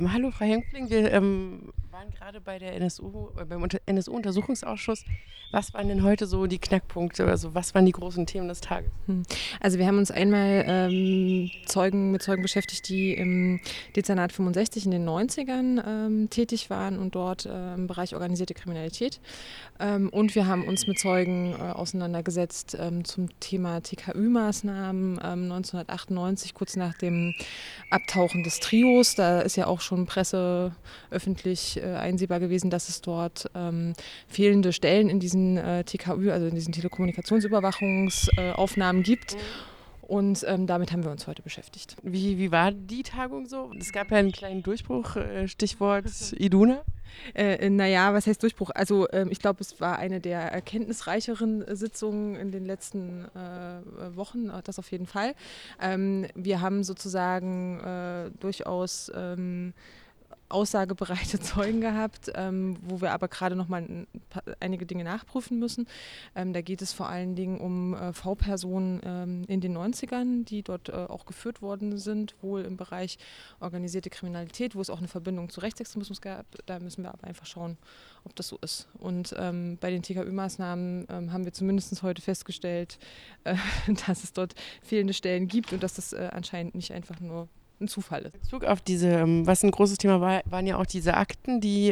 Hallo, Frau Henkling. Wir waren gerade bei der NSU, beim NSU-Untersuchungsausschuss. Was waren denn heute so die Knackpunkte? Also was waren die großen Themen des Tages? Also wir haben uns einmal mit Zeugen beschäftigt, die im Dezernat 65 in den 90ern tätig waren und dort im Bereich organisierte Kriminalität. Und wir haben uns mit Zeugen auseinandergesetzt zum Thema TKÜ-Maßnahmen 1998, kurz nach dem Abtauchen des Trios. Da ist ja auch schon presseöffentlich einsehbar gewesen, dass es dort fehlende Stellen in diesen TKÜ, also in diesen Telekommunikationsüberwachungsaufnahmen gibt. Und damit haben wir uns heute beschäftigt. Wie war die Tagung so? Es gab ja einen kleinen Durchbruch, Stichwort Iduna. Naja, was heißt Durchbruch? Also ich glaube, es war eine der erkenntnisreicheren Sitzungen in den letzten Wochen, das auf jeden Fall. Wir haben sozusagen durchaus aussagebereite Zeugen gehabt, wo wir aber gerade noch mal einige Dinge nachprüfen müssen. Da geht es vor allen Dingen um V-Personen in den 90ern, die dort auch geführt worden sind, wohl im Bereich organisierte Kriminalität, wo es auch eine Verbindung zu Rechtsextremismus gab. Da müssen wir aber einfach schauen, ob das so ist. Und bei den TKÜ-Maßnahmen haben wir zumindest heute festgestellt, dass es dort fehlende Stellen gibt und dass das anscheinend nicht einfach nur ein Zufall ist. In Bezug auf diese, was ein großes Thema war, waren ja auch diese Akten, die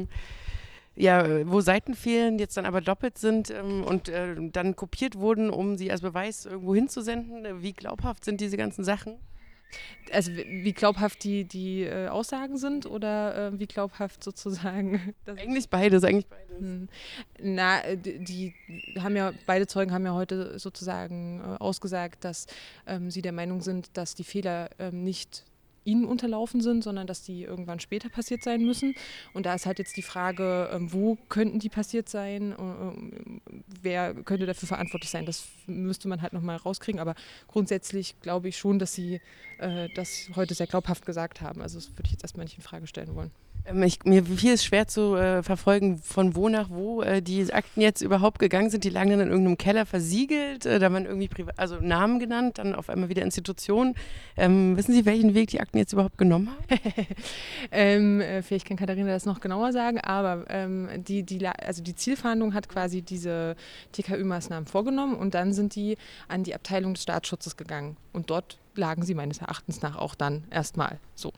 wo Seiten fehlen, jetzt dann aber doppelt sind und dann kopiert wurden, um sie als Beweis irgendwo hinzusenden. Wie glaubhaft sind diese ganzen Sachen? Also wie glaubhaft die Aussagen sind oder wie glaubhaft sozusagen? Eigentlich beides, eigentlich beides. Die haben ja, beide Zeugen haben ja heute sozusagen ausgesagt, dass sie der Meinung sind, dass die Fehler nicht ihnen unterlaufen sind, sondern dass die irgendwann später passiert sein müssen. Und da ist halt jetzt die Frage, wo könnten die passiert sein, wer könnte dafür verantwortlich sein, das müsste man halt nochmal rauskriegen. Aber grundsätzlich glaube ich schon, dass sie das heute sehr glaubhaft gesagt haben. Also das würde ich jetzt erstmal nicht in Frage stellen wollen. Mir fiel es schwer zu verfolgen, von wo nach wo die Akten jetzt überhaupt gegangen sind. Die lagen dann in irgendeinem Keller versiegelt, da waren irgendwie also Namen genannt, dann auf einmal wieder Institutionen. Wissen Sie, welchen Weg die Akten jetzt überhaupt genommen haben? Vielleicht kann Katharina das noch genauer sagen, aber die Zielfahndung hat quasi diese TKÜ-Maßnahmen vorgenommen und dann sind die an die Abteilung des Staatsschutzes gegangen. Und dort lagen sie meines Erachtens nach auch dann erstmal so.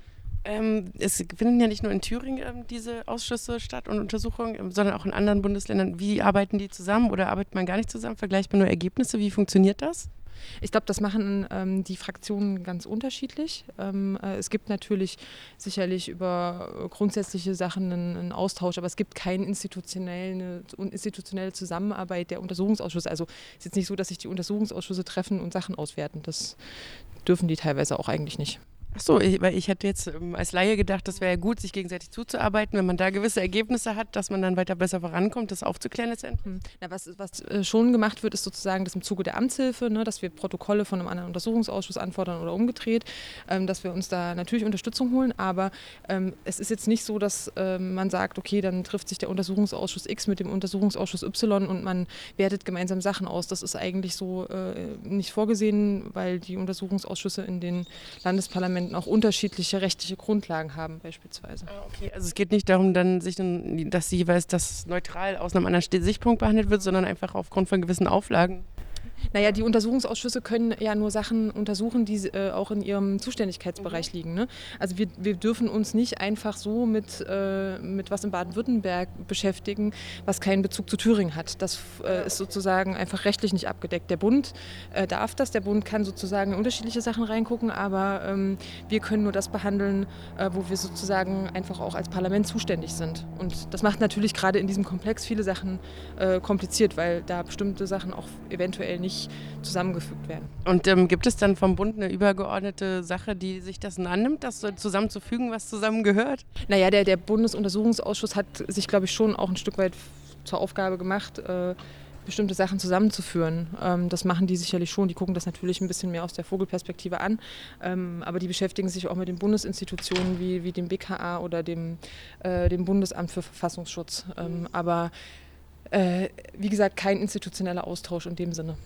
Es finden ja nicht nur in Thüringen diese Ausschüsse statt und Untersuchungen, sondern auch in anderen Bundesländern. Wie arbeiten die zusammen oder arbeitet man gar nicht zusammen? Vergleicht man nur Ergebnisse? Wie funktioniert das? Ich glaube, das machen die Fraktionen ganz unterschiedlich. Es gibt natürlich sicherlich über grundsätzliche Sachen einen Austausch, aber es gibt keine institutionelle Zusammenarbeit der Untersuchungsausschüsse. Also es ist jetzt nicht so, dass sich die Untersuchungsausschüsse treffen und Sachen auswerten. Das dürfen die teilweise auch eigentlich nicht. Ach so, weil ich hätte jetzt als Laie gedacht, das wäre ja gut, sich gegenseitig zuzuarbeiten, wenn man da gewisse Ergebnisse hat, dass man dann weiter besser vorankommt, das aufzuklären letztendlich. Na, was schon gemacht wird, ist sozusagen das im Zuge der Amtshilfe, ne, dass wir Protokolle von einem anderen Untersuchungsausschuss anfordern oder umgedreht, dass wir uns da natürlich Unterstützung holen, aber es ist jetzt nicht so, dass man sagt, okay, dann trifft sich der Untersuchungsausschuss X mit dem Untersuchungsausschuss Y und man wertet gemeinsam Sachen aus. Das ist eigentlich so nicht vorgesehen, weil die Untersuchungsausschüsse in den Landesparlamenten auch unterschiedliche rechtliche Grundlagen haben beispielsweise. Ah, okay. Also es geht nicht darum, dass jeweils das neutral aus einem anderen Sichtpunkt behandelt wird, sondern einfach aufgrund von gewissen Auflagen. Naja, die Untersuchungsausschüsse können ja nur Sachen untersuchen, die auch in ihrem Zuständigkeitsbereich liegen. Ne? Also wir dürfen uns nicht einfach so mit was in Baden-Württemberg beschäftigen, was keinen Bezug zu Thüringen hat. Das ist sozusagen einfach rechtlich nicht abgedeckt. Der Bund darf das, der Bund kann sozusagen in unterschiedliche Sachen reingucken, aber wir können nur das behandeln, wo wir sozusagen einfach auch als Parlament zuständig sind. Und das macht natürlich gerade in diesem Komplex viele Sachen kompliziert, weil da bestimmte Sachen auch eventuell nicht zusammengefügt werden. Und gibt es dann vom Bund eine übergeordnete Sache, die sich dessen annimmt, das so zusammenzufügen, was zusammengehört? Naja, der Bundesuntersuchungsausschuss hat sich, glaube ich, schon auch ein Stück weit zur Aufgabe gemacht, bestimmte Sachen zusammenzuführen. Das machen die sicherlich schon. Die gucken das natürlich ein bisschen mehr aus der Vogelperspektive an. Aber die beschäftigen sich auch mit den Bundesinstitutionen wie dem BKA oder dem Bundesamt für Verfassungsschutz. Aber wie gesagt, kein institutioneller Austausch in dem Sinne.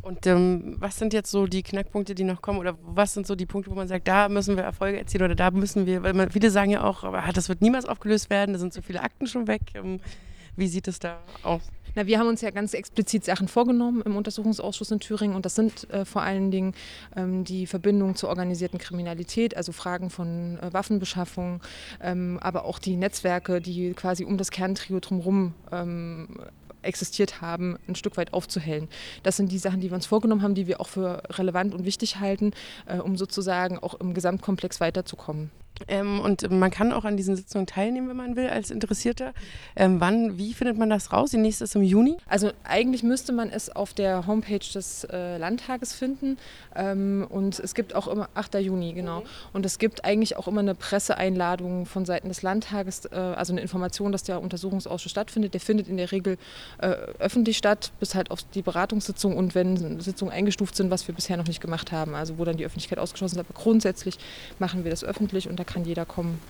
Und was sind jetzt so die Knackpunkte, die noch kommen? Oder was sind so die Punkte, wo man sagt, da müssen wir Erfolge erzielen oder da müssen wir, weil viele sagen ja auch, aber das wird niemals aufgelöst werden, da sind so viele Akten schon weg. Wie sieht es da aus? Na, wir haben uns ja ganz explizit Sachen vorgenommen im Untersuchungsausschuss in Thüringen und das sind vor allen Dingen die Verbindung zur organisierten Kriminalität, also Fragen von Waffenbeschaffung, aber auch die Netzwerke, die quasi um das Kerntrio drumherum existiert haben, ein Stück weit aufzuhellen. Das sind die Sachen, die wir uns vorgenommen haben, die wir auch für relevant und wichtig halten, um sozusagen auch im Gesamtkomplex weiterzukommen. Und man kann auch an diesen Sitzungen teilnehmen, wenn man will, als Interessierter. Wie findet man das raus? Die nächste ist im Juni? Also eigentlich müsste man es auf der Homepage des Landtages finden und es gibt auch immer, 8. Juni, genau. Und es gibt eigentlich auch immer eine Presseeinladung von Seiten des Landtages, also eine Information, dass der Untersuchungsausschuss stattfindet. Der findet in der Regel öffentlich statt, bis halt auf die Beratungssitzung und wenn Sitzungen eingestuft sind, was wir bisher noch nicht gemacht haben, also wo dann die Öffentlichkeit ausgeschlossen ist. Aber grundsätzlich machen wir das öffentlich und da kann jeder kommen